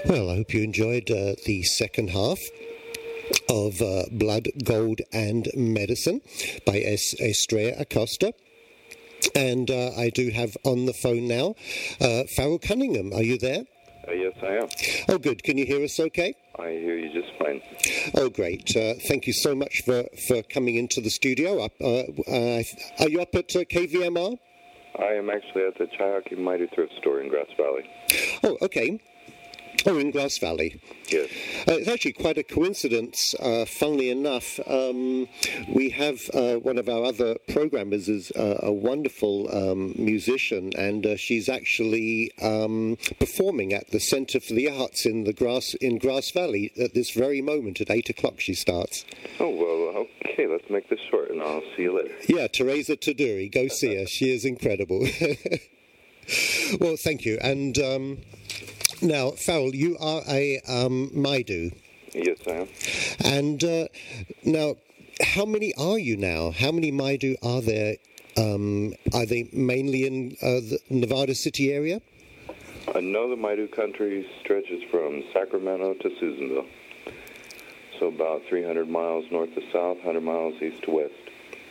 Well, I hope you enjoyed the second half of Blood, Gold and Medicine by Estrella Acosta. And I do have on the phone now Farrell Cunningham. Are you there? Yes, I am. Oh, good. Can you hear us okay? I hear you just fine. Oh, great. Thank you so much for coming into the studio. Are you up at KVMR? I am actually at the Chihaki Mighty Thrift Store in Grass Valley. Oh, okay. Oh, in Grass Valley. Yes. It's actually quite a coincidence. Funnily enough, we have one of our other programmers is a wonderful musician, and she's actually performing at the Centre for the Arts in Grass Valley at this very moment at 8 o'clock. She starts. Oh well, okay. Let's make this short, and I'll see you later. Yeah, Teresa Taduri. Go see her. She is incredible. Well, thank you. And now, Farrell, you are a Maidu. Yes, I am. And now, how many are you now? How many Maidu are there? Are they mainly in the Nevada City area? No, the Maidu country stretches from Sacramento to Susanville. So about 300 miles north to south, 100 miles east to west.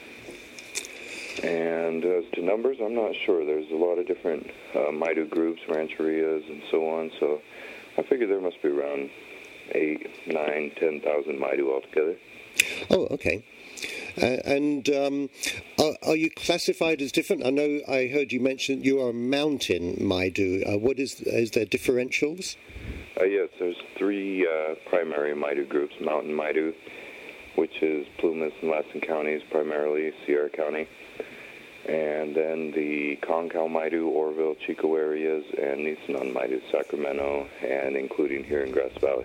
And as to numbers, I'm not sure. There's a lot of different Maidu groups, rancherias, and so on. So I figure there must be around 8, 9, 10,000 Maidu altogether. Oh, okay. And are you classified as different? I know I heard you mention you are a mountain Maidu. What is there differentials? Yes, there's 3 primary Maidu groups. Mountain Maidu, which is Plumas and Lassen counties, primarily Sierra County. And then the Concal Maidu, Orville, Chico areas, and Nisenan Maidu, Sacramento, and including here in Grass Valley.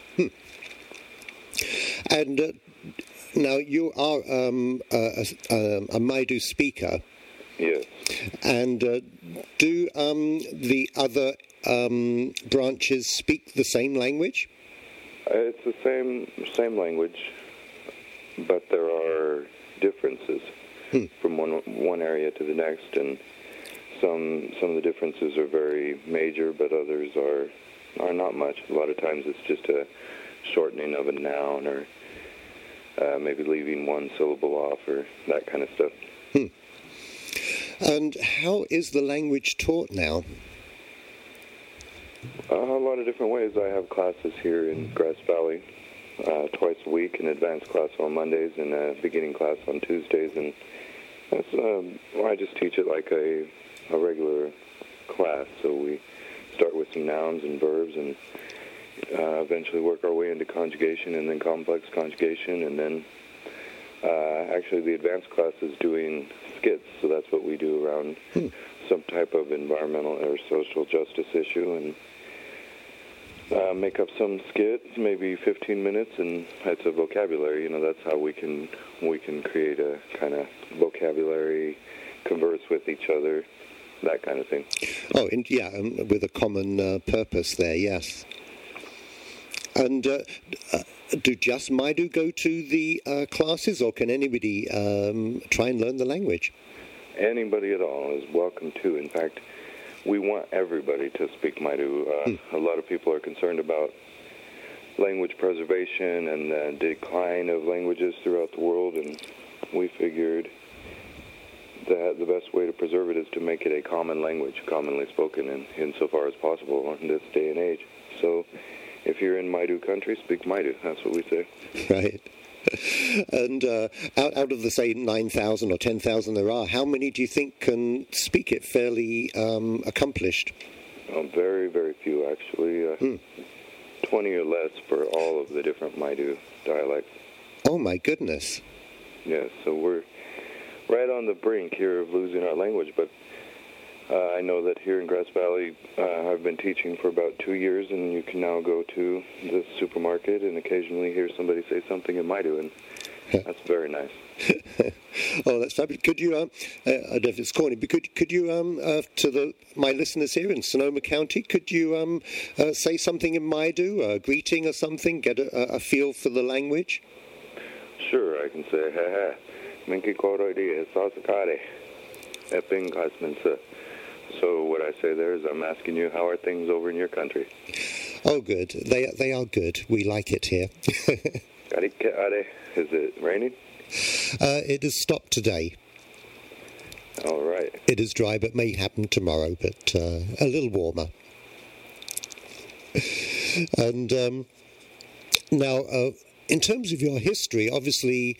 And now you are a Maidu speaker. Yes. And do the other branches speak the same language? It's the same language, but there are differences from one area to the next, and some of the differences are very major, but others are not much. A lot of times it's just a shortening of a noun, or maybe leaving one syllable off, or that kind of stuff. And how is the language taught now? A lot of different ways. I have classes here in Grass Valley twice a week, an advanced class on Mondays and a beginning class on Tuesdays, and that's, I just teach it like a regular class. So we start with some nouns and verbs, and eventually work our way into conjugation, and then complex conjugation, and then actually the advanced class is doing skits. So that's what we do around some type of environmental or social justice issue, and make up some skits, maybe 15 minutes, and it's a vocabulary. That's how we can create a kind of vocabulary, converse with each other, that kind of thing. Oh, and yeah, with a common purpose there, yes. And do just Maidu go to the classes, or can anybody try and learn the language? Anybody at all is welcome to. In fact, we want everybody to speak Maidu. A lot of people are concerned about language preservation and the decline of languages throughout the world, and we figured that the best way to preserve it is to make it a common language, commonly spoken insofar as possible in this day and age. So if you're in Maidu country, speak Maidu. That's what we say. Right. And out of the, say, 9,000 or 10,000 there are, how many do you think can speak it fairly accomplished? Very, very few, actually. 20 or less for all of the different Maidu dialects. Oh, my goodness. Yes, so we're right on the brink here of losing our language, but I know that here in Grass Valley, I've been teaching for about 2 years, and you can now go to the supermarket and occasionally hear somebody say something in Maidu, and that's very nice. Oh, that's fabulous. Could you, I don't know if it's corny, but could you, to my listeners here in Sonoma County, could you say something in Maidu, a greeting or something, get a feel for the language? Sure, I can say, ha-ha, minki koro di sasakare, eping kasminsa. So what I say there is I'm asking you, how are things over in your country? Oh, good. They are good. We like it here. Is it raining? It has stopped today. All right. It is dry, but may happen tomorrow, but a little warmer. And now, in terms of your history, obviously,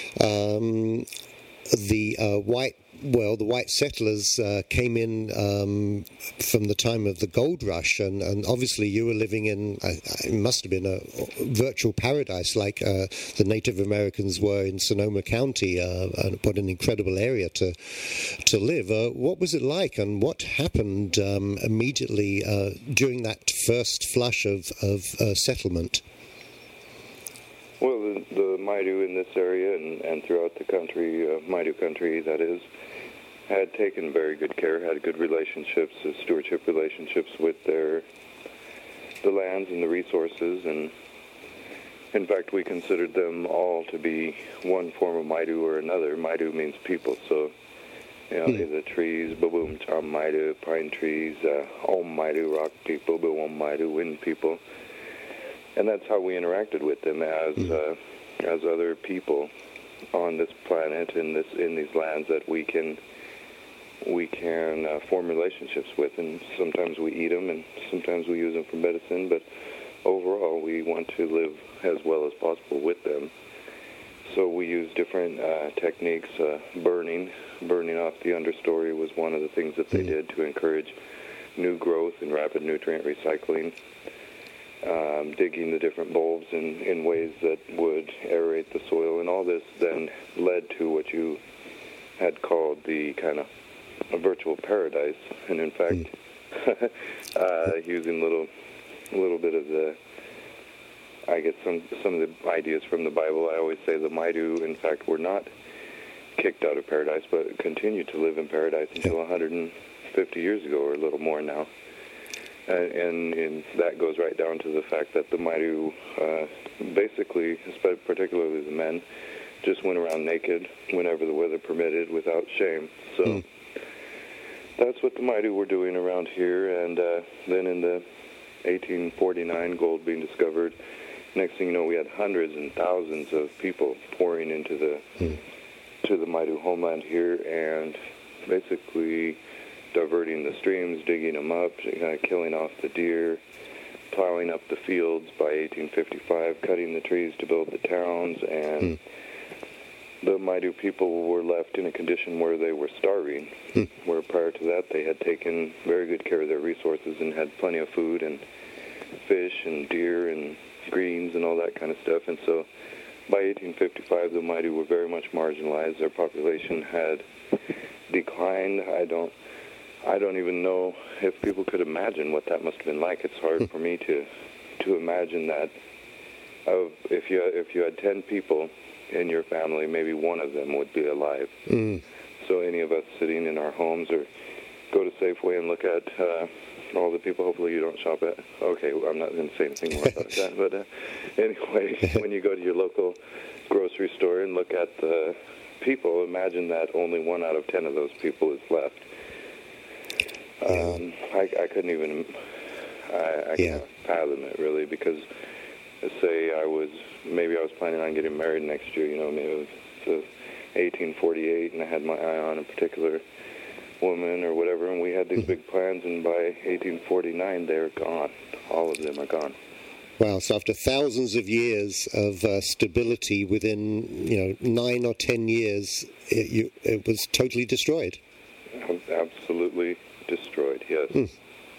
the white settlers came in from the time of the gold rush, and obviously you were living in, it must have been a virtual paradise like the Native Americans were in Sonoma County. And what an incredible area to live. What was it like, and what happened immediately during that first flush of settlement? Well, the Maidu in this area and throughout the country, Maidu country, that is, had taken very good care, had good relationships, stewardship relationships with the lands and the resources, and in fact, we considered them all to be one form of Maidu or another. Maidu means people, so the trees, Baboom Cham Maidu, pine trees, Om Maidu, rock people, Boom Maidu, wind people. And that's how we interacted with them as other people on this planet in these lands that we can form relationships with. And sometimes we eat them, and sometimes we use them for medicine. But overall, we want to live as well as possible with them. So we use different techniques. Burning off the understory was one of the things that they did to encourage new growth and rapid nutrient recycling. Digging the different bulbs in ways that would aerate the soil, and all this then led to what you had called the kind of a virtual paradise. And in fact, using a little bit of the, I guess some of the ideas from the Bible, I always say the Maidu, in fact, were not kicked out of paradise, but continued to live in paradise until 150 years ago, or a little more now. And that goes right down to the fact that the Maidu, basically, particularly the men, just went around naked whenever the weather permitted without shame. So that's what the Maidu were doing around here. And then in the 1849, gold being discovered, next thing you know, we had hundreds and thousands of people pouring into the Maidu homeland here, and basically diverting the streams, digging them up, killing off the deer, plowing up the fields by 1855, cutting the trees to build the towns, and the Maidu people were left in a condition where they were starving, where prior to that they had taken very good care of their resources and had plenty of food and fish and deer and greens and all that kind of stuff. And so by 1855, the Maidu were very much marginalized. Their population had declined. I don't even know if people could imagine what that must have been like. It's hard for me to imagine that. If you had 10 people in your family, maybe one of them would be alive. So any of us sitting in our homes, or go to Safeway and look at all the people. Hopefully you don't shop at. Okay, well, I'm not going to say anything more about that. But anyway, when you go to your local grocery store and look at the people, imagine that only 1 out of 10 of those people is left. I couldn't even, I can't fathom it really, because say I was planning on getting married next year, maybe it was 1848, and I had my eye on a particular woman or whatever, and we had these big plans, and by 1849, they're gone. All of them are gone. Wow, so after thousands of years of stability, within 9 or 10 years, it was totally destroyed. Absolutely destroyed, yes.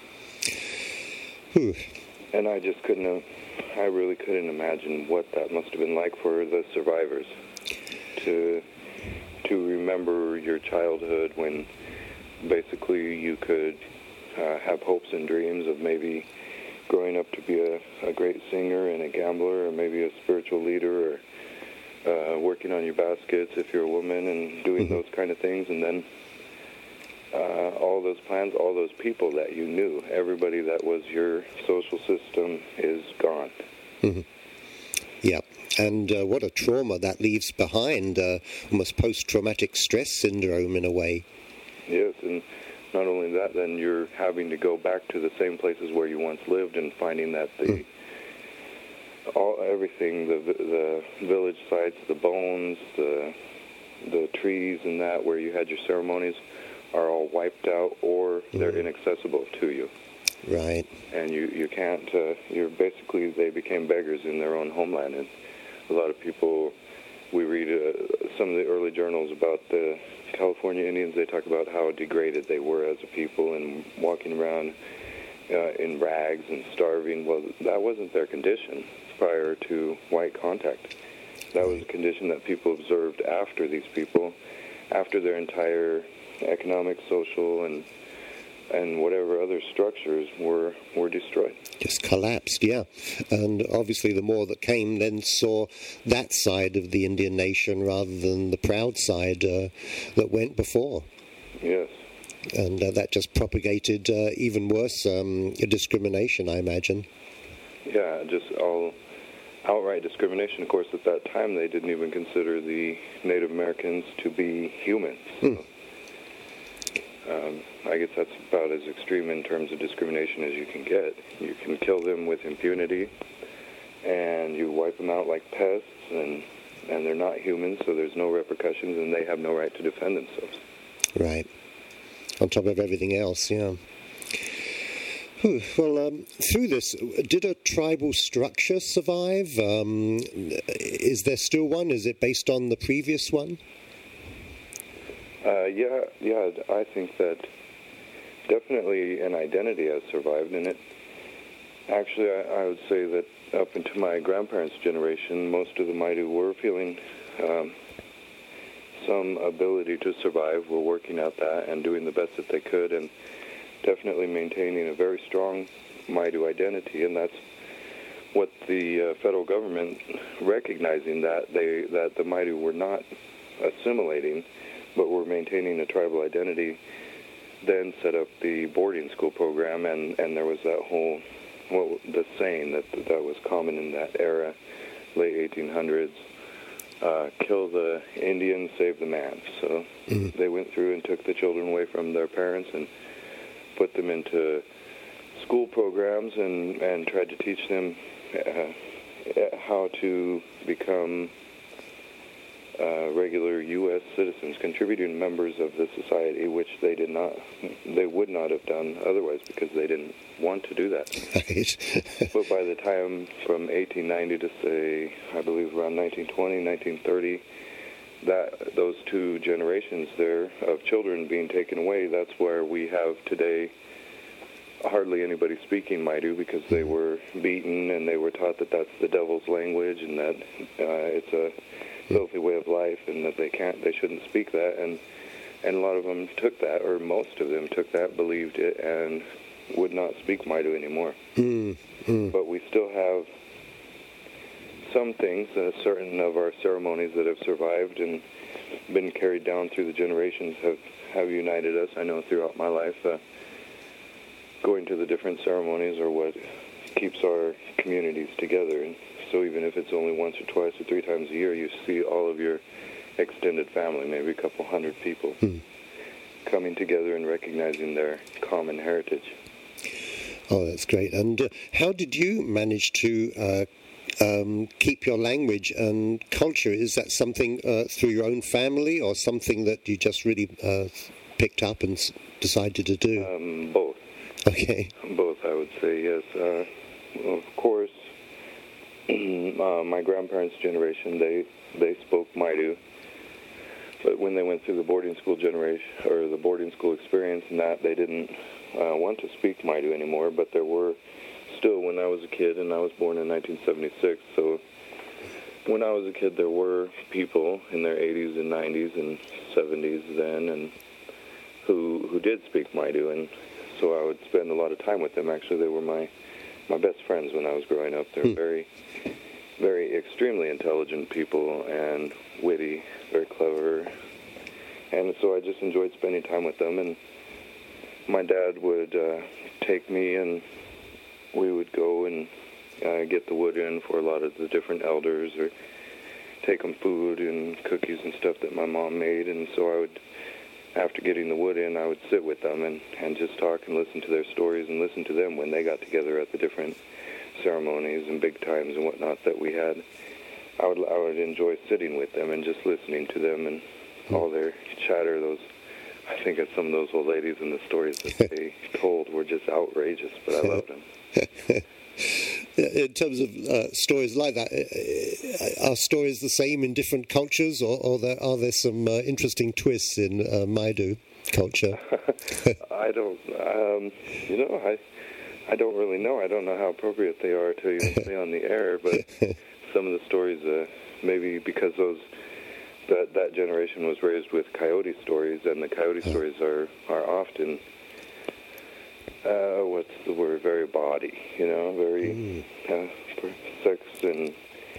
And I just I really couldn't imagine what that must have been like for the survivors to remember your childhood when basically you could have hopes and dreams of maybe growing up to be a great singer and a gambler, or maybe a spiritual leader, or working on your baskets if you're a woman, and doing those kind of things. And then all those plans, all those people that you knew, everybody that was your social system is gone. Yeah, and what a trauma that leaves behind, almost post-traumatic stress syndrome in a way. Yes, and not only that, then you're having to go back to the same places where you once lived and finding that everything, the village sites, the bones, the trees and that where you had your ceremonies are all wiped out, or they're inaccessible to you. Right. And you can't, you're basically, they became beggars in their own homeland. And a lot of people, we read some of the early journals about the California Indians. They talk about how degraded they were as a people and walking around in rags and starving. Well, that wasn't their condition prior to white contact. That was a condition that people observed after these people, after their entire economic, social, and whatever other structures were destroyed. Just collapsed, yeah. And obviously the more that came then saw that side of the Indian nation rather than the proud side that went before. Yes. And that just propagated even worse discrimination, I imagine. Yeah, just all outright discrimination. Of course, at that time they didn't even consider the Native Americans to be humans. So, I guess that's about as extreme in terms of discrimination as you can get. You can kill them with impunity, and you wipe them out like pests, and they're not humans, so there's no repercussions, and they have no right to defend themselves. Right. On top of everything else, yeah. Well, through this, did a tribal structure survive? Is there still one? Is it based on the previous one? Yeah, I think that definitely an identity has survived, and it actually, I would say that up into my grandparents' generation, most of the Maidu were feeling some ability to survive, were working at that and doing the best that they could, and definitely maintaining a very strong Maidu identity, and that's what the federal government, recognizing that the Maidu were not assimilating, but were maintaining a tribal identity, then set up the boarding school program, and there was that whole, the saying that was common in that era, late 1800s, kill the Indian, save the man. So they went through and took the children away from their parents and put them into school programs and tried to teach them how to become regular U.S. citizens, contributing members of the society, which they would not have done otherwise because they didn't want to do that. Right. But by the time from 1890 to, say, I believe around 1920, 1930, those two generations there of children being taken away, that's where we have today hardly anybody speaking Maidu, because they were beaten and they were taught that that's the devil's language and that it's a filthy way of life and that they shouldn't speak that, and a lot of them took that, or most of them took that, believed it, and would not speak Maidu anymore. But we still have some things, certain of our ceremonies that have survived and been carried down through the generations have united us. I know throughout my life, going to the different ceremonies are what keeps our communities together. And so even if it's only once or twice or three times a year, you see all of your extended family, maybe a couple hundred people, coming together and recognizing their common heritage. Oh, that's great. And how did you manage to keep your language and culture? Is that something through your own family, or something that you just really picked up and decided to do? Both. Okay. Both, I would say, yes. Of course, my grandparents' generation, they spoke Maidu, but when they went through the boarding school generation, or the boarding school experience, and that, they didn't want to speak Maidu anymore. But there were still, when I was a kid, and I was born in 1976, so when I was a kid, there were people in their 80s and 90s and 70s then, and who did speak Maidu, and so I would spend a lot of time with them. Actually, they were my best friends when I was growing up. They're very, very extremely intelligent people and witty, very clever. And so I just enjoyed spending time with them. And my dad would take me, and we would go and get the wood in for a lot of the different elders, or take them food and cookies and stuff that my mom made. And so after getting the wood in, I would sit with them and just talk and listen to their stories and listen to them when they got together at the different ceremonies and big times and whatnot that we had. I would enjoy sitting with them and just listening to them and all their chatter. I think of some of those old ladies and the stories that they told were just outrageous, but I loved them. In terms of stories like that, are stories the same in different cultures, or are there some interesting twists in Maidu culture? I don't, I don't really know. I don't know how appropriate they are to even say on the air, but some of the stories, maybe because that generation was raised with coyote stories, and the coyote stories are often, what's the word, very bawdy, very sex and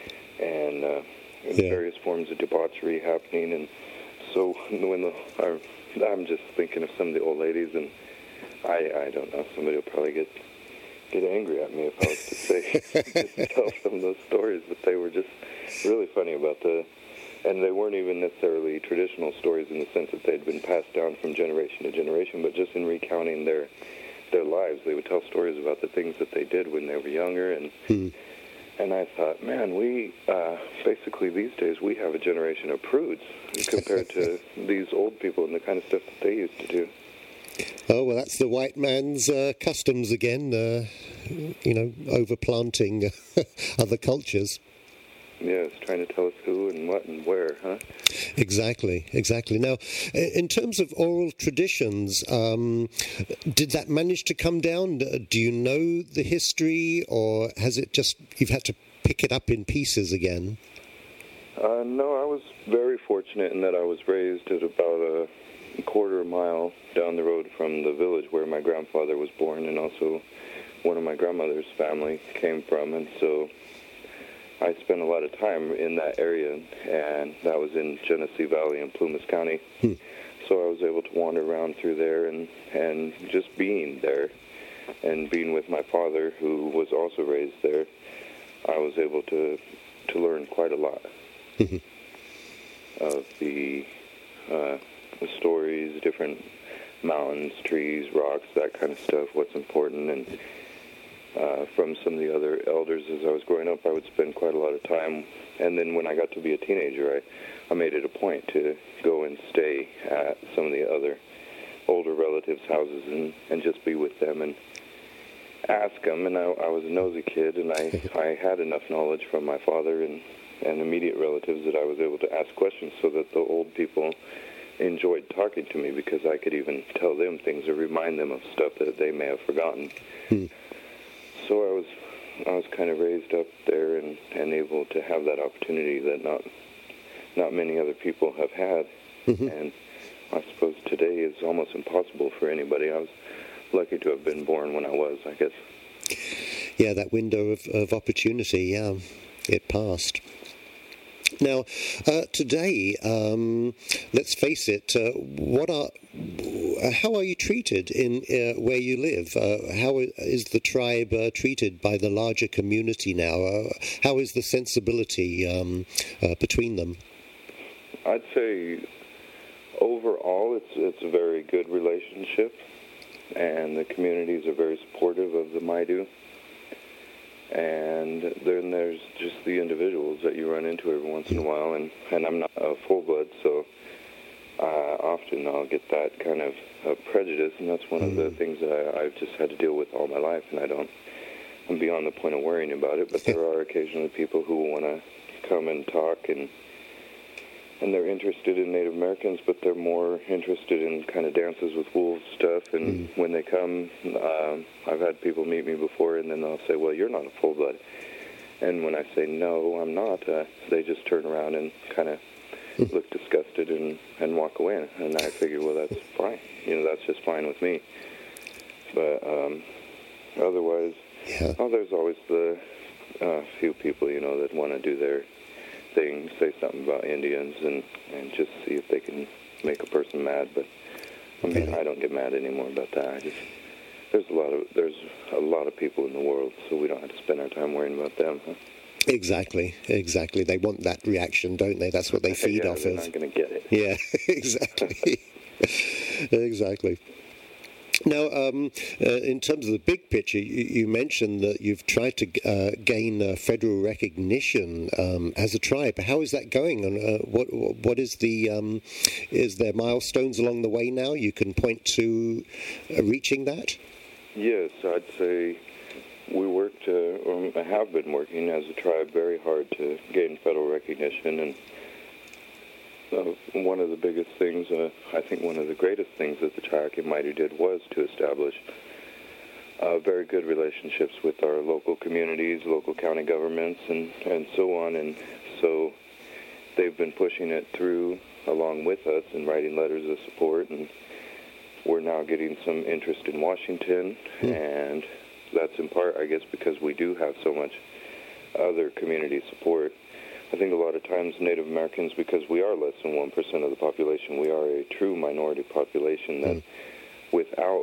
various forms of debauchery happening. And so I'm just thinking of some of the old ladies, and I don't know, somebody will probably get angry at me if I was to say tell some of those stories, but they were just really funny and they weren't even necessarily traditional stories in the sense that they'd been passed down from generation to generation, but just in recounting their lives, they would tell stories about the things that they did when they were younger, and I thought, man, we basically these days we have a generation of prudes compared to these old people and the kind of stuff that they used to do. Oh, well, that's the white man's customs again, overplanting other cultures. Yes, trying to tell us who and what and where, huh? Exactly. Now, in terms of oral traditions, did that manage to come down? Do you know the history, or has it just, you've had to pick it up in pieces again? No, I was very fortunate in that I was raised at about a quarter mile down the road from the village where my grandfather was born, and also one of my grandmother's family came from, and so I spent a lot of time in that area, and that was in Genesee Valley in Plumas County. So I was able to wander around through there and just being there and being with my father, who was also raised there, I was able to learn quite a lot of the stories, different mountains, trees, rocks, that kind of stuff, what's important, and from some of the other elders as I was growing up, I would spend quite a lot of time. And then when I got to be a teenager, I made it a point to go and stay at some of the other older relatives' houses and just be with them and ask them. And I was a nosy kid, and I had enough knowledge from my father and immediate relatives that I was able to ask questions so that the old people enjoyed talking to me, because I could even tell them things or remind them of stuff that they may have forgotten. So I was kind of raised up there and able to have that opportunity that not many other people have had. And I suppose today is almost impossible for anybody. I was lucky to have been born when I was, I guess. Yeah, that window of opportunity, it passed. Now, today, let's face it, how are you treated in where you live? How is the tribe treated by the larger community now? How is the sensibility between them? I'd say overall it's a very good relationship, and the communities are very supportive of the Maidu. And then there's just the individuals that you run into every once in a while, and I'm not a full-blood, so often I'll get that kind of prejudice, and that's one of the things that I've just had to deal with all my life, and I'm beyond the point of worrying about it, but there are occasionally people who want to come and talk, and they're interested in Native Americans, but they're more interested in kind of dances with wolves stuff. And when they come, I've had people meet me before, and then they'll say, well, you're not a full-blood. And when I say, no, I'm not, they just turn around and kind of look disgusted and walk away. And I figure, well, that's fine. That's just fine with me. But otherwise, there's always the few people, that want to do their thing, say something about Indians and just see if they can make a person mad, but I don't get mad anymore about that. There's a lot of people in the world, so we don't have to spend our time worrying about them. Huh? Exactly. They want that reaction, don't they? That's what they feed off they're of. not going to get it. Yeah, exactly. Exactly. Now, in terms of the big picture, you mentioned that you've tried to gain federal recognition as a tribe. How is that going? And what is there milestones along the way now you can point to reaching that? Yes, I'd say we worked, or have been working as a tribe very hard to gain federal recognition, and one of the biggest things, I think one of the greatest things that the Chayaki Maidu did was to establish very good relationships with our local communities, local county governments, and so on. And so they've been pushing it through along with us and writing letters of support. And we're now getting some interest in Washington. And that's in part, I guess, because we do have so much other community support. I think a lot of times Native Americans, because we are less than 1% of the population, we are a true minority population that without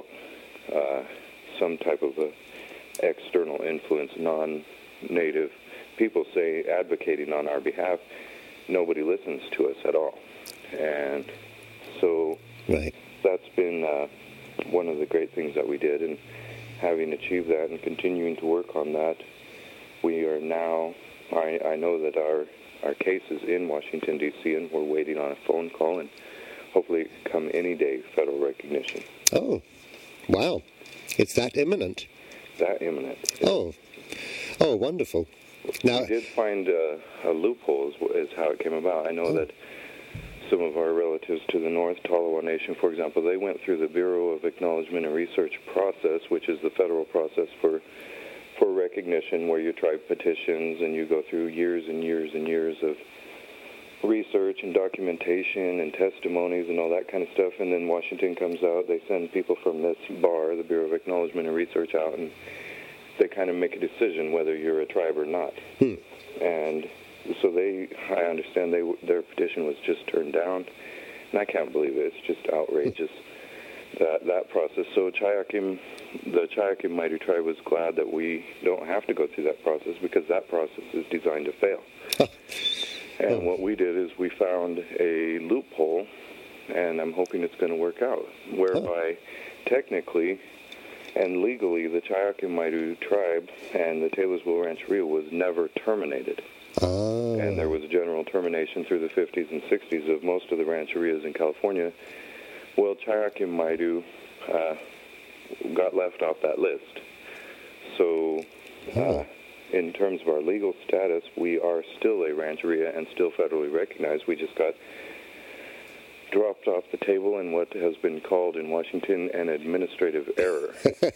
some type of a external influence, non-Native people, say, advocating on our behalf, nobody listens to us at all. And so that's been one of the great things that we did. And having achieved that and continuing to work on that, we are now... I know that our case is in Washington, D.C., and we're waiting on a phone call, and hopefully come any day, federal recognition. Oh, wow. It's that imminent? That imminent. Yeah. Oh, wonderful. Now, we did find a loophole is how it came about. I know that some of our relatives to the north, Tolowa Nation, for example, they went through the Bureau of Acknowledgement and Research process, which is the federal process for recognition, where you try petitions and you go through years and years and years of research and documentation and testimonies and all that kind of stuff. And then Washington comes out, they send people from this bar, the Bureau of Acknowledgement and Research, out, and they kind of make a decision whether you're a tribe or not. And so I understand their petition was just turned down, and I can't believe it. It's just outrageous. That process. So the Chayaki Maidu tribe was glad that we don't have to go through that process, because that process is designed to fail. And what we did is we found a loophole, and I'm hoping it's going to work out, whereby technically and legally the Chayaki Maidu tribe and the Taylorsville Rancheria was never terminated. And there was a general termination through the 50s and 60s of most of the rancherias in California. Well, Chayaki Maidu got left off that list. So in terms of our legal status, we are still a rancheria and still federally recognized. We just got dropped off the table in what has been called in Washington an administrative error.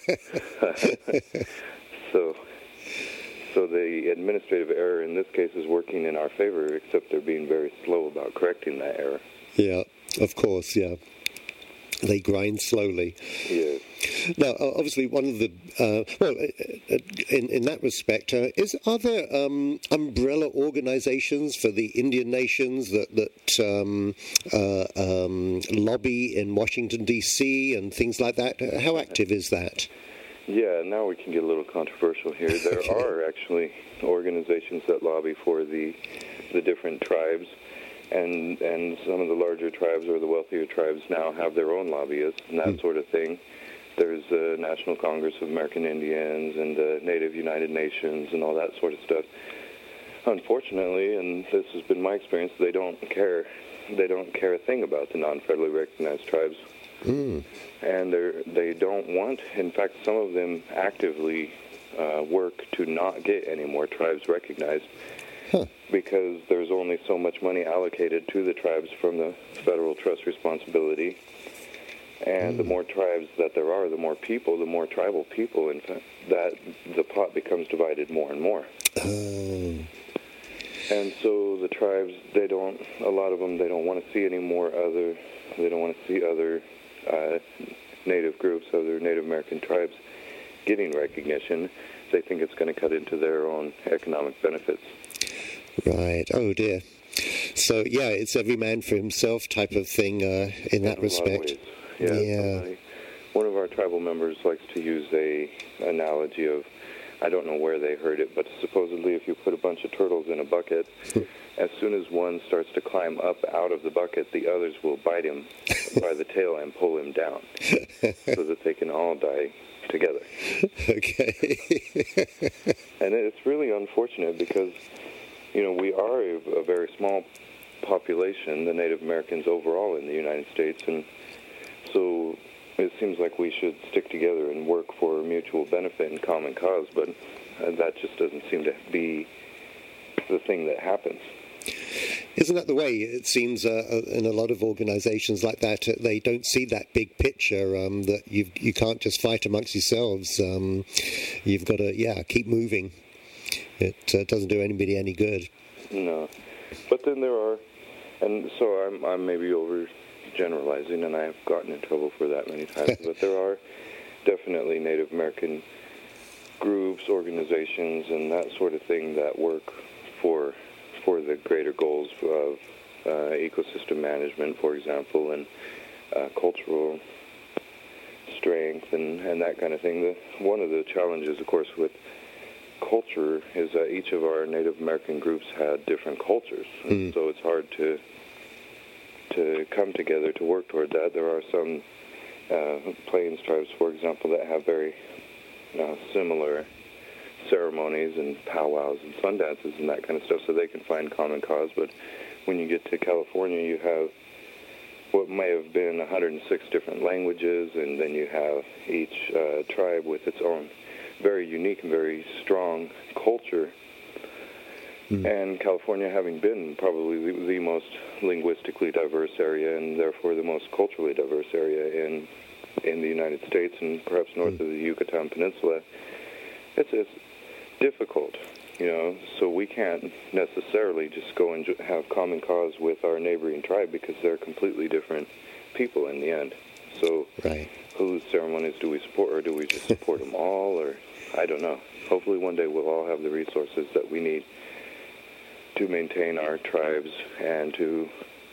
So the administrative error in this case is working in our favor, except they're being very slow about correcting that error. Yeah, of course, yeah. They grind slowly. Yes. Now, obviously, one of the in that respect, are there umbrella organizations for the Indian nations that lobby in Washington D.C. and things like that? How active is that? Yeah, now we can get a little controversial here. There are actually organizations that lobby for the different tribes. And some of the larger tribes or the wealthier tribes now have their own lobbyists and that sort of thing. There's the National Congress of American Indians and the Native United Nations and all that sort of stuff. Unfortunately, and this has been my experience, they don't care. They don't care a thing about the non-federally recognized tribes. And they don't want, in fact, some of them actively work to not get any more tribes recognized. Because there's only so much money allocated to the tribes from the federal trust responsibility. And the more tribes that there are, the more people, the more tribal people, in fact, that the pot becomes divided more and more. And so the tribes, a lot of them, they don't want to see they don't want to see other Native groups, other Native American tribes getting recognition. They think it's going to cut into their own economic benefits. Right. Oh, dear. So, yeah, it's every man for himself type of thing in that respect. Yeah. One of our tribal members likes to use a analogy of I don't know where they heard it, but supposedly if you put a bunch of turtles in a bucket, as soon as one starts to climb up out of the bucket, the others will bite him by the tail and pull him down so that they can all die together. Okay. And it's really unfortunate because, we are a very small population, the Native Americans overall in the United States, and so it seems like we should stick together and work for mutual benefit and common cause, but that just doesn't seem to be the thing that happens. Isn't that the way? It seems in a lot of organizations like that, they don't see that big picture, that you can't just fight amongst yourselves. You've got to, keep moving. It doesn't do anybody any good. No. But then there are, and so I'm maybe overgeneralizing, and I have gotten in trouble for that many times, but there are definitely Native American groups, organizations, and that sort of thing that work for the greater goals of ecosystem management, for example, and cultural strength and that kind of thing. One of the challenges, of course, with culture is that each of our Native American groups had different cultures, and so it's hard to come together to work toward that. There are some Plains tribes, for example, that have very similar ceremonies and powwows and sun dances and that kind of stuff, so they can find common cause. But when you get to California, you have what may have been 106 different languages, and then you have each tribe with its own very unique and very strong culture. And California, having been probably the most linguistically diverse area and therefore the most culturally diverse area in the United States and perhaps north of the Yucatan Peninsula, it's difficult, so we can't necessarily just go and have common cause with our neighboring tribe because they're completely different people in the end. So whose ceremonies do we support, or do we just support them all, or I don't know. Hopefully one day we'll all have the resources that we need to maintain our tribes and to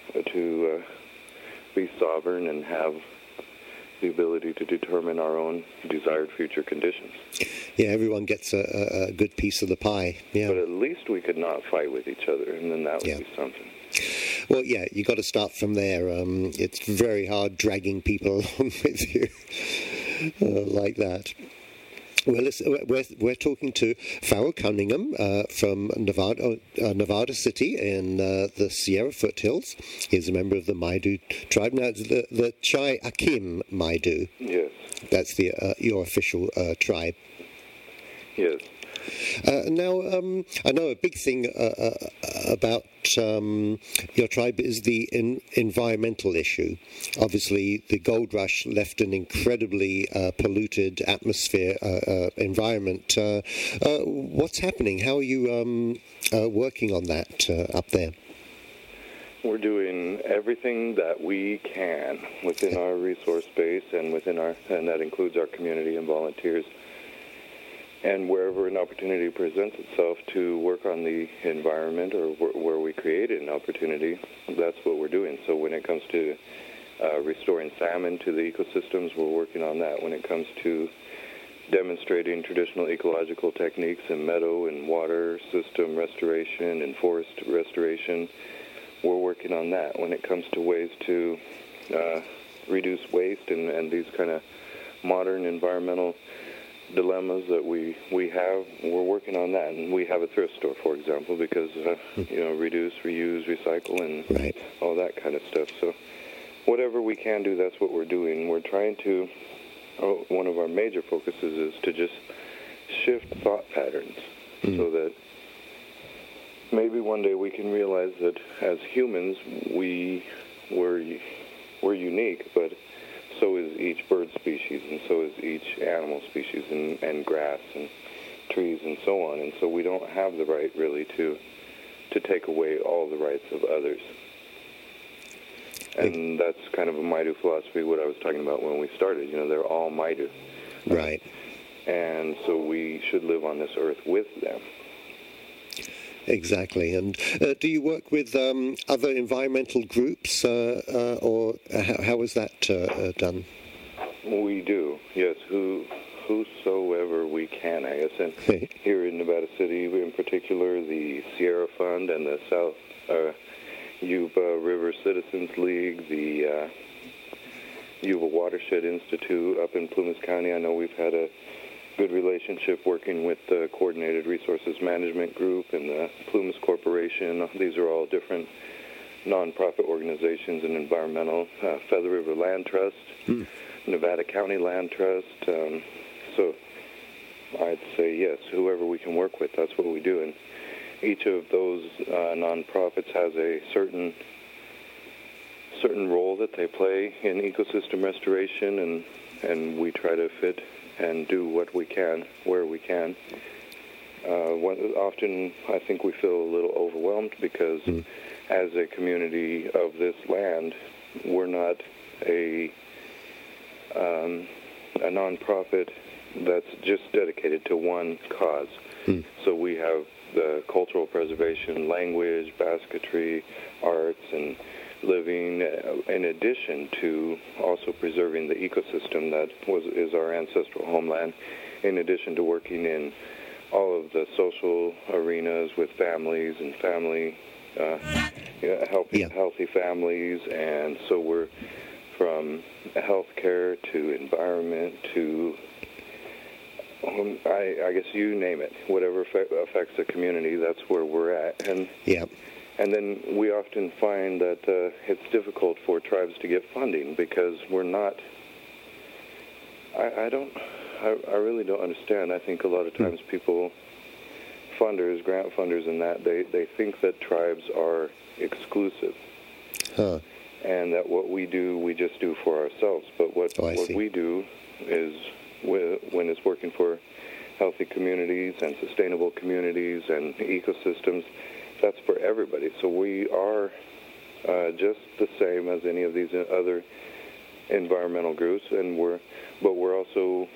be sovereign and have the ability to determine our own desired future conditions. Yeah, everyone gets a good piece of the pie. Yeah. But at least we could not fight with each other, and then that would be something. Well, yeah, you got to start from there. It's very hard dragging people along with you like that. Well, listen, we're talking to Farrell Cunningham from Nevada City in the Sierra Foothills. He's a member of the Maidu tribe. Now, it's the Chai Akim Maidu. Yes. That's your official tribe. Yes. Now, I know a big thing about your tribe is the environmental issue. Obviously, the gold rush left an incredibly polluted atmosphere, environment. What's happening? How are you working on that up there? We're doing everything that we can within our resource base and and that includes our community and volunteers. And wherever an opportunity presents itself to work on the environment or where we create an opportunity, that's what we're doing. So when it comes to restoring salmon to the ecosystems, we're working on that. When it comes to demonstrating traditional ecological techniques in meadow and water system restoration and forest restoration, we're working on that. When it comes to ways to reduce waste and these kind of modern environmental dilemmas that we have, we're working on that. And we have a thrift store, for example, because reduce, reuse, recycle, and all that kind of stuff. So whatever we can do, that's what we're doing. We're trying to, one of our major focuses is to just shift thought patterns so that maybe one day we can realize that as humans we're unique, but so is each bird species, and so is each animal species, and grass and trees and so on. And so we don't have the right, really, to take away all the rights of others. And that's kind of a Maidu philosophy, what I was talking about when we started. They're all Maidu. Right. And so we should live on this earth with them. Exactly. And do you work with other environmental groups, or how is that done? We do, yes. whosoever we can, I guess. And here in Nevada City, in particular, the Sierra Fund and the South Yuba River Citizens League, the Yuba Watershed Institute up in Plumas County. I know we've had a good relationship working with the Coordinated Resources Management Group and the Plumas Corporation. These are all different nonprofit organizations and environmental. Feather River Land Trust, Nevada County Land Trust. So I'd say yes, whoever we can work with, that's what we do. And each of those nonprofits has a certain role that they play in ecosystem restoration, and we try to fit and do what we can, where we can. Often I think we feel a little overwhelmed because as a community of this land, we're not a nonprofit that's just dedicated to one cause. So we have the cultural preservation, language, basketry, arts, and living, in addition to also preserving the ecosystem that is our ancestral homeland, in addition to working in all of the social arenas with families and helping healthy families. And so we're from healthcare to environment to I guess you name it, whatever affects the community, that's where we're at. And then we often find that it's difficult for tribes to get funding because we're not. I really don't understand. I think a lot of times people, funders, grant funders, and that they think that tribes are exclusive, and that what we do we just do for ourselves. But what we do is, when it's working for healthy communities and sustainable communities and ecosystems, that's for everybody. So we are just the same as any of these other environmental groups, but we're also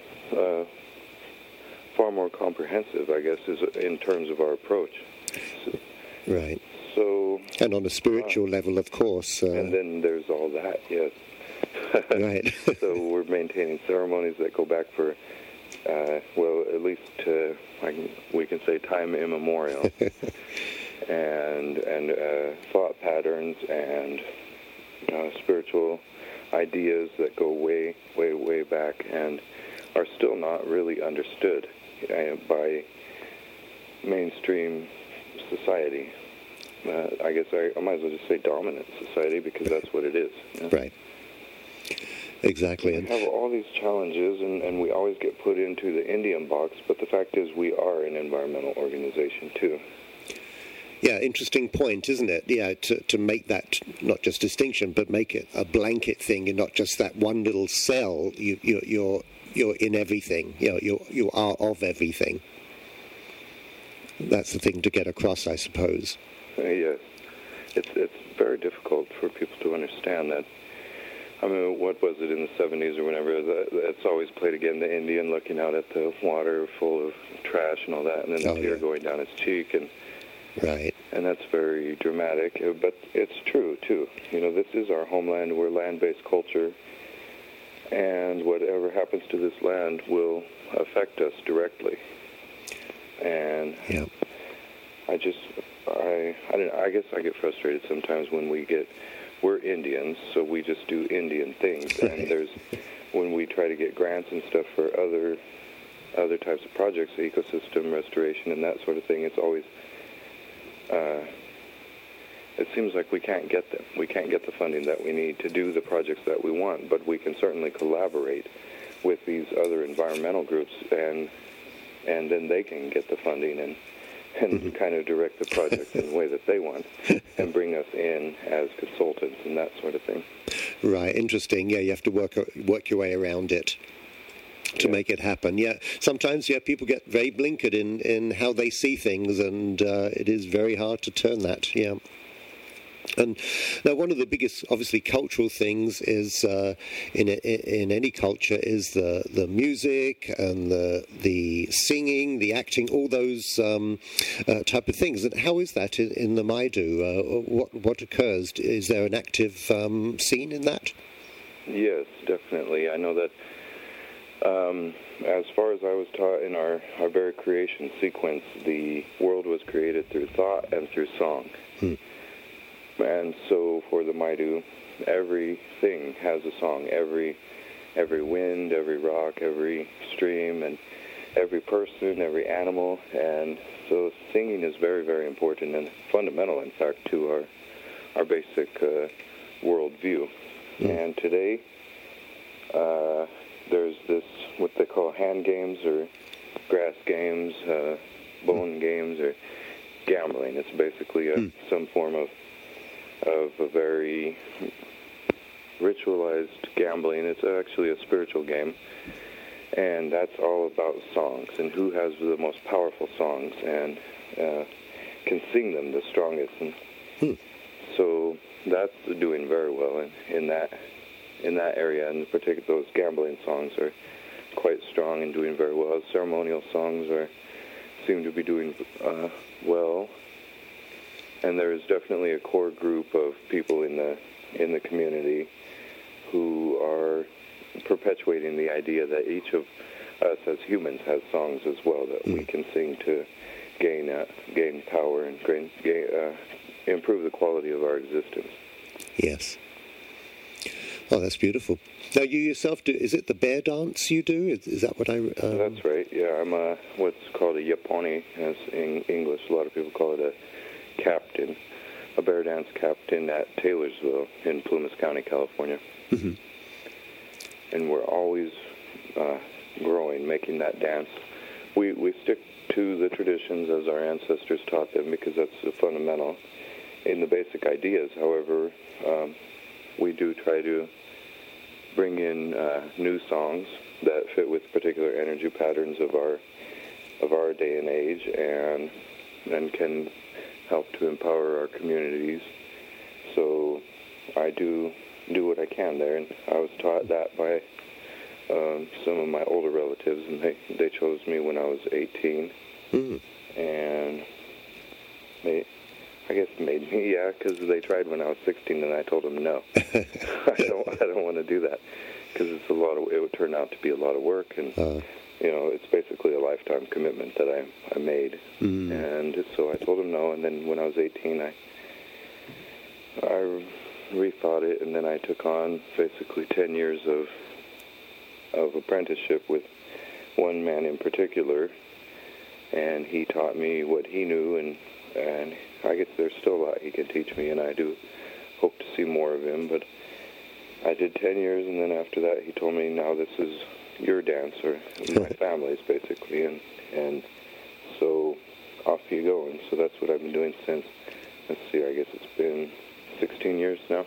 far more comprehensive, I guess, in terms of our approach. Right. So, and on a spiritual level, of course. And then there's all that, yes. Right. So we're maintaining ceremonies that go back for, at least we can say time immemorial, and thought patterns and spiritual ideas that go way, way, way back and are still not really understood by mainstream society. I guess I might as well just say dominant society, because that's what it is. Yeah? Right. Exactly. We have all these challenges, and we always get put into the Indian box, but the fact is we are an environmental organization, too. Yeah, interesting point, isn't it? Yeah, to make that not just distinction, but make it a blanket thing, and not just that one little cell. You're in everything. You are of everything. That's the thing to get across, I suppose. Yes, it's very difficult for people to understand that. I mean, what was it in the 70s or whenever? It's always played again, the Indian looking out at the water full of trash and all that, and then the tear going down his cheek, and right. And that's very dramatic, but it's true, too. This is our homeland. We're land-based culture, and whatever happens to this land will affect us directly. And I guess I get frustrated sometimes when we're Indians, so we just do Indian things. And when we try to get grants and stuff for other types of projects, ecosystem restoration and that sort of thing, it's always, it seems like we can't get them. We can't get the funding that we need to do the projects that we want, but we can certainly collaborate with these other environmental groups, and then they can get the funding and kind of direct the project in the way that they want and bring us in as consultants and that sort of thing. Right, interesting. Yeah, you have to work your way around it to make it happen. Yeah, sometimes people get very blinkered in how they see things, and it is very hard to turn that. Yeah. And now, one of the biggest, obviously, cultural things is in any culture is the music and the singing, the acting, all those type of things. And how is that in the Maidu? What occurs? Is there an active scene in that? Yes, definitely. I know that As far as I was taught in our very creation sequence, the world was created through thought and through song. And so for the Maidu, everything has a song. Every wind, every rock, every stream, and every person, every animal. And so singing is very, very important and fundamental, in fact, to our basic worldview. And today, there's this, what they call hand games or grass games, bone games, or gambling. It's basically some form of a very ritualized gambling. It's actually a spiritual game, and that's all about songs and who has the most powerful songs and can sing them the strongest. And so that's doing very well in that area. And in particular, those gambling songs are quite strong and doing very well. Ceremonial songs seem to be doing well. And there is definitely a core group of people in the community who are perpetuating the idea that each of us as humans has songs as well that we can sing to gain power and improve the quality of our existence. Yes. Oh, that's beautiful. Now, you yourself do, is it the bear dance you do? Is that what I... That's right, yeah. I'm what's called a Yaponi, as in English. A lot of people call it a captain, a bear dance captain at Taylorsville in Plumas County, California. And we're always growing, making that dance. We stick to the traditions as our ancestors taught them because that's the fundamental in the basic ideas. However, we do try to bring in new songs that fit with particular energy patterns of our day and age, and can help to empower our communities. So I do what I can there, and I was taught that by some of my older relatives, and they chose me when I was 18, and I guess made me, because they tried when I was 16, and I told them no. I don't want to do that, because it would turn out to be a lot of work, and it's basically a lifetime commitment that I made, and so I told them no. And then when I was 18, I rethought it, and then I took on basically 10 years of apprenticeship with one man in particular, and he taught me what he knew, and I guess there's still a lot he can teach me, and I do hope to see more of him. But I did 10 years, and then after that he told me, now this is your dance, or my family's basically, and so off you go. And so that's what I've been doing since, let's see, I guess it's been 16 years now.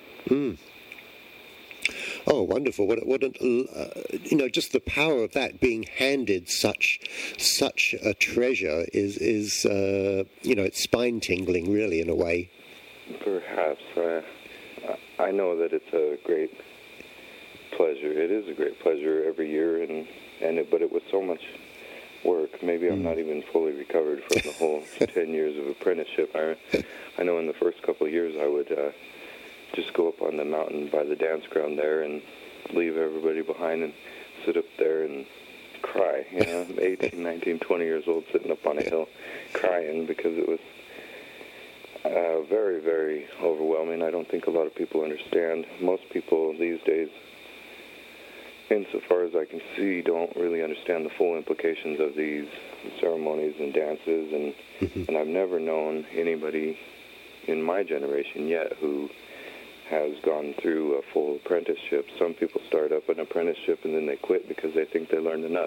Oh, wonderful! Just the power of that being handed such a treasure is it's spine tingling, really, in a way. Perhaps I know that it's a great pleasure. It is a great pleasure every year, but it was so much work. Maybe I'm not even fully recovered from the whole 10 years of apprenticeship. I know in the first couple of years I would just go up on the mountain by the dance ground there and leave everybody behind and sit up there and cry. 18, 19, 20 years old, sitting up on a hill crying because it was very, very overwhelming. I don't think a lot of people understand. Most people these days, insofar as I can see, don't really understand the full implications of these ceremonies and dances, and I've never known anybody in my generation yet who has gone through a full apprenticeship. Some people start up an apprenticeship and then they quit because they think they learned enough.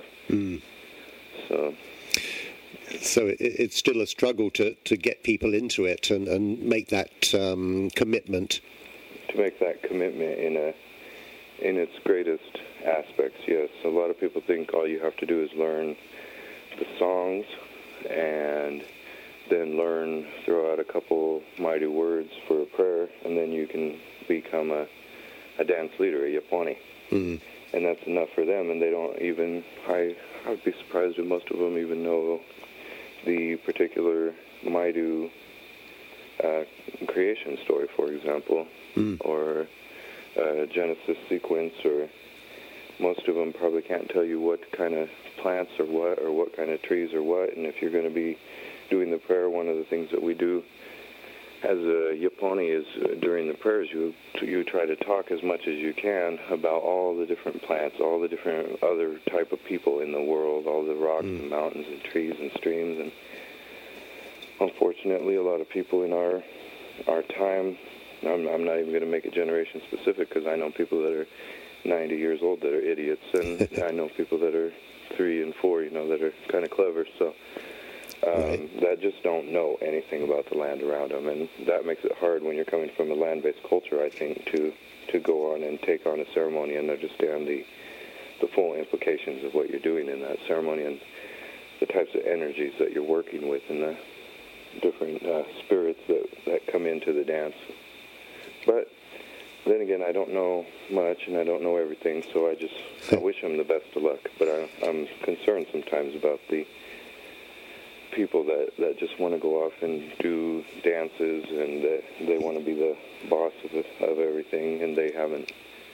So it's still a struggle to get people into it and make that commitment. To make that commitment in its greatest aspects, yes. A lot of people think all you have to do is learn the songs and then throw out a couple mighty words for a prayer, and then you can become a dance leader, a Yaponi. And that's enough for them, and they don't even, I would be surprised if most of them even know the particular Maidu creation story, for example, or Genesis sequence, or most of them probably can't tell you what kind of plants or what kind of trees or what. And if you're going to be doing the prayer, one of the things that we do as a Yaponi is during the prayers, you try to talk as much as you can about all the different plants, all the different other type of people in the world, all the rocks and mountains and trees and streams. And unfortunately, a lot of people in our time, I'm not even going to make it generation specific, because I know people that are 90 years old that are idiots, and I know people that are 3 and 4, that are kind of clever. So that just don't know anything about the land around them, and that makes it hard when you're coming from a land-based culture, I think, to go on and take on a ceremony and understand the full implications of what you're doing in that ceremony and the types of energies that you're working with and the different spirits that come into the dance. But then again, I don't know much and I don't know everything, so I wish them the best of luck. But I'm concerned sometimes about the people that just want to go off and do dances, and they want to be the boss of everything, and they haven't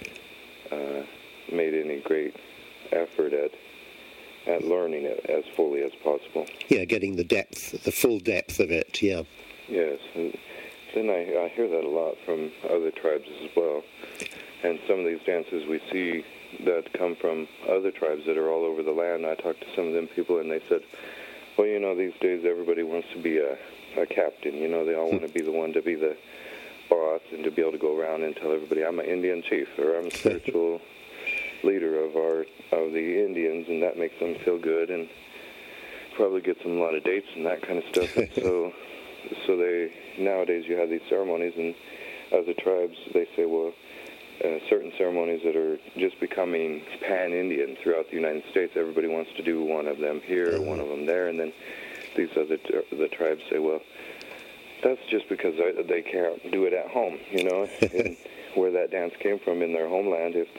made any great effort at learning it as fully as possible. Yeah, getting the full depth of it, yeah. Yes, and then I hear that a lot from other tribes as well. And some of these dances we see that come from other tribes that are all over the land. I talked to some of them people, and they said, well, these days everybody wants to be a captain. They all want to be the one to be the boss and to be able to go around and tell everybody, I'm an Indian chief, or I'm a spiritual leader of the Indians, and that makes them feel good and probably gets them a lot of dates and that kind of stuff. And so they nowadays you have these ceremonies, and other tribes, they say, well, certain ceremonies that are just becoming pan-Indian throughout the United States, everybody wants to do one of them here, one of them there, and then these the tribes say, well, that's just because they can't do it at home, and where that dance came from in their homeland. If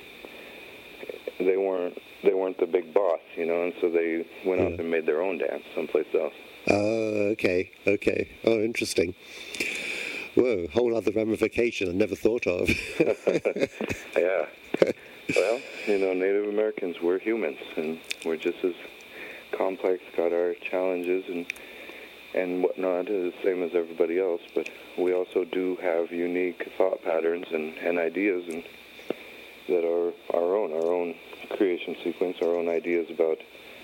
they weren't the big boss, and so they went off and made their own dance someplace else. Okay. Oh, interesting. Whoa, whole other ramification I never thought of. Yeah. Well, Native Americans, we're humans, and we're just as complex, got our challenges and whatnot, the same as everybody else, but we also do have unique thought patterns and ideas and that are our own creation sequence, our own ideas about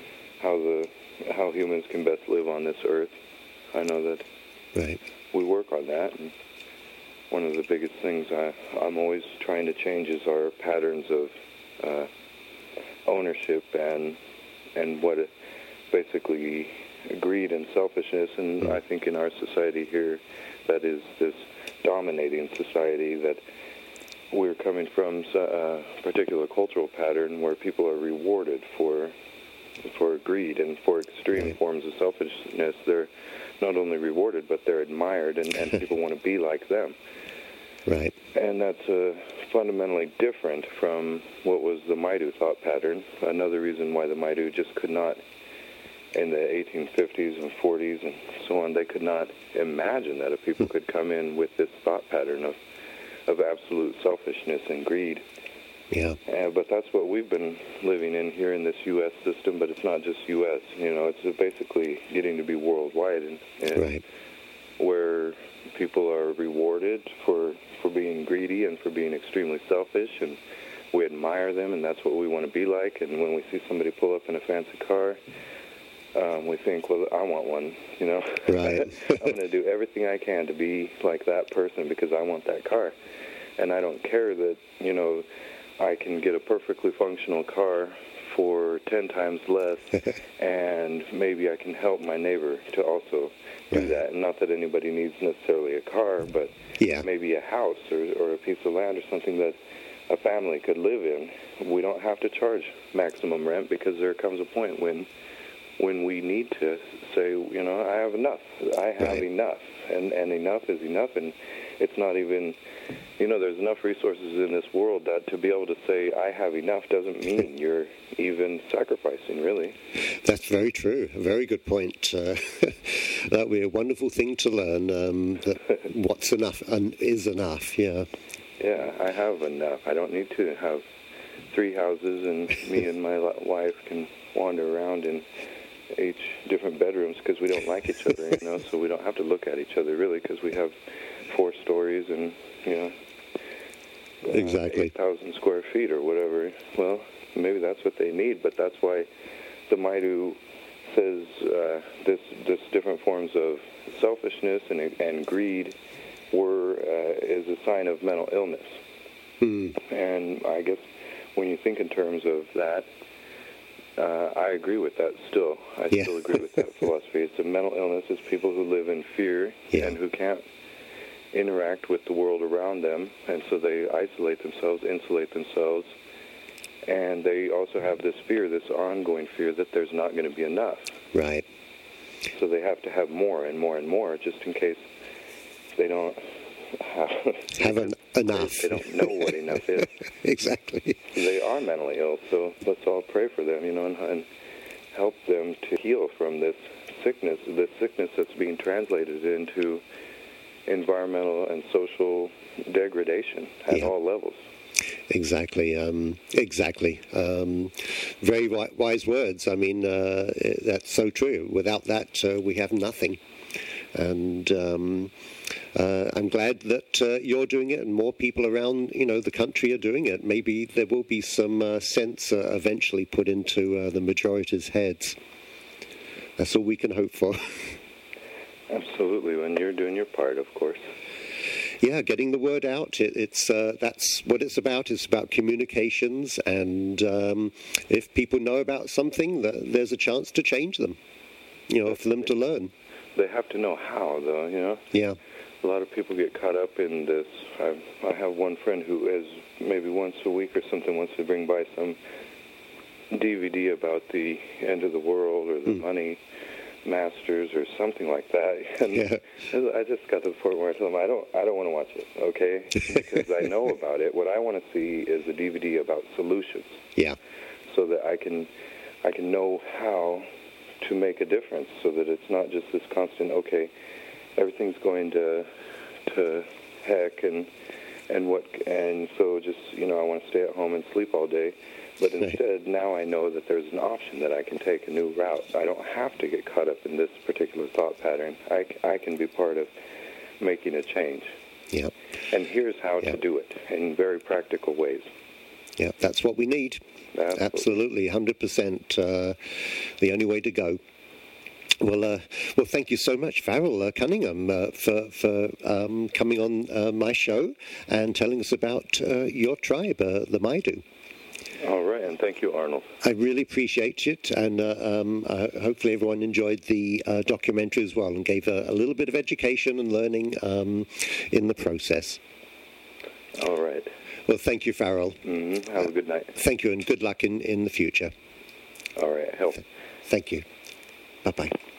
how humans can best live on this earth. I know that we work on that, and one of the biggest things I'm always trying to change is our patterns of ownership and what basically greed and selfishness. And I think in our society here, that is this dominating society, that we're coming from a particular cultural pattern where people are rewarded for greed and for extreme forms of selfishness. They're not only rewarded, but they're admired, and people want to be like them. Right. And that's fundamentally different from what was the Maidu thought pattern. Another reason why the Maidu just could not, in the 1850s and 40s and so on, they could not imagine that a people could come in with this thought pattern of absolute selfishness and greed. Yeah. But that's what we've been living in here in this U.S. system, but it's not just U.S. It's basically getting to be worldwide, and where people are rewarded for being greedy and for being extremely selfish, and we admire them, and that's what we want to be like. And when we see somebody pull up in a fancy car, we think, well, I want one, Right. I'm going to do everything I can to be like that person because I want that car. And I don't care that, I can get a perfectly functional car for 10 times less, and maybe I can help my neighbor to also do that. And not that anybody needs necessarily a car, but maybe a house or a piece of land or something that a family could live in. We don't have to charge maximum rent, because there comes a point when we need to say, I have enough. I have enough, and enough is enough. And it's not even, there's enough resources in this world that to be able to say I have enough doesn't mean you're even sacrificing, really. That's very true. A very good point. That would be a wonderful thing to learn, that what's enough and is enough, Yeah, I have enough. I don't need to have 3 houses, and me and my wife can wander around in each different bedrooms because we don't like each other, so we don't have to look at each other really because we have 4 stories and, exactly 8,000 square feet or whatever. Well, maybe that's what they need, but that's why the Maidu says this different forms of selfishness and greed is a sign of mental illness. And I guess when you think in terms of that, I agree with that still. I still agree with that philosophy. It's a mental illness. It's people who live in fear and who can't interact with the world around them, and so they isolate themselves, insulate themselves, and they also have this fear, this ongoing fear that there's not going to be enough. Right. So they have to have more and more and more just in case they don't have enough. They don't know what enough is. Exactly. They are mentally ill, so let's all pray for them, and help them to heal from this sickness that's being translated into environmental and social degradation at all levels. Exactly. Very wise words. I mean, that's so true. Without that, we have nothing. And I'm glad that you're doing it, and more people around, the country are doing it. Maybe there will be some sense eventually put into the majority's heads. That's all we can hope for. Absolutely, when you're doing your part, of course. Yeah, getting the word out. It's that's what it's about. It's about communications, and if people know about something, there's a chance to change them. For them to learn. They have to know how, though. Yeah. A lot of people get caught up in this. I have one friend who is maybe once a week or something wants to bring by some DVD about the end of the world or the money masters or something like that. And I just got to the point where I told him I don't want to watch it, okay? Because I know about it. What I want to see is a DVD about solutions. Yeah. So that I can know how to make a difference, so that it's not just this constant, okay, everything's going to heck and so just I want to stay at home and sleep all day. But instead, now I know that there's an option that I can take a new route. I don't have to get caught up in this particular thought pattern. I can be part of making a change. Yeah. And here's how to do it in very practical ways. Yeah, that's what we need. Absolutely 100%. The only way to go. Well, thank you so much, Farrell Cunningham, for coming on my show and telling us about your tribe, the Maidu. All right, and thank you, Arnold. I really appreciate it, and hopefully everyone enjoyed the documentary as well and gave a little bit of education and learning in the process. All right. Well, thank you, Farrell. Have a good night. Thank you, and good luck in the future. All right, help. Thank you. Bye-bye.